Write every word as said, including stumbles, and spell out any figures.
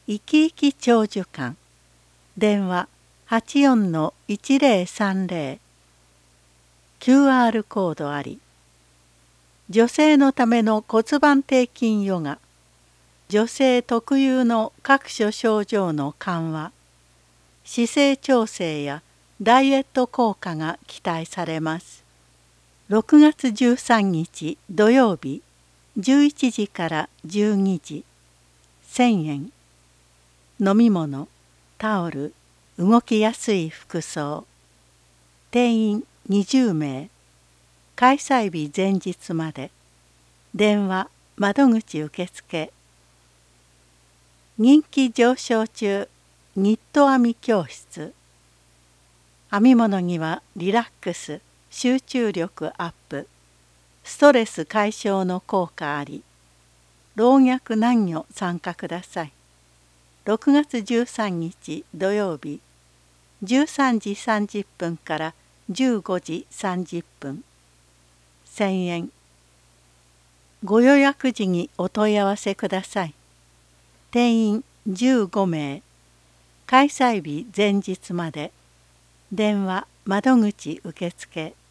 生き生き長寿館電話 はちよんのいちぜろさんぜろ キューアール コードあり。女性のための骨盤底筋ヨガ、女性特有の各種症状の緩和、姿勢調整やダイエット効果が期待されます。ろくがつじゅうさんにち土曜日じゅういちじからじゅうにじ、せんえん。飲み物、タオル、動きやすい服装。定員にじゅうめい。開催日前日まで。電話、窓口受付。人気上昇中、ニット編み教室。編み物にはリラックス、集中力アップ、ストレス解消の効果あり。老若男女参加ください。ろくがつじゅうさんにち土曜日じゅうさんじさんじゅっぷんからじゅうごじさんじゅっぷん。せんえん。ご予約時にお問い合わせください。定員じゅうごめい。開催日前日まで。電話、窓口受付。